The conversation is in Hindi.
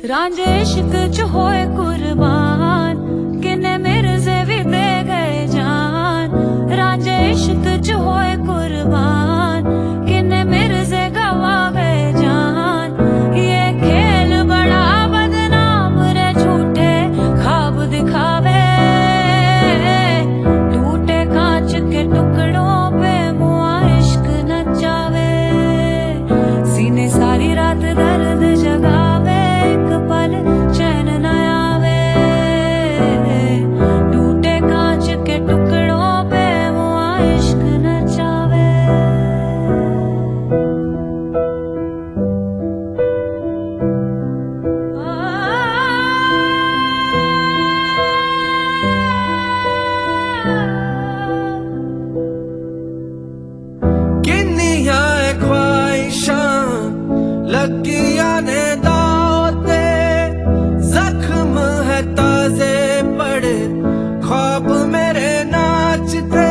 रांझे इश्क च होए कुर्बान, किन्ने मिर्जे भी दे गए जान। रांझे इश्क च होए कुर्बान, किन्ने मिर्जे गवा गए जान। ये खेल बड़ा बदनाम रे, झूठे ख्वाब दिखावे। टूटे कांच के टुकड़ों पे मुआ इश्क नचावे। सीने सारी रात दर्द जगावे, एक पल चैन न आवे। टूटे कांच के टुकड़ों पे मुआ इश्क नचावे। किन्नियां ख्वाहिशां लगियां ने दाते, जख्म है ताजे पड़े ख्वाब मेरे नाचते।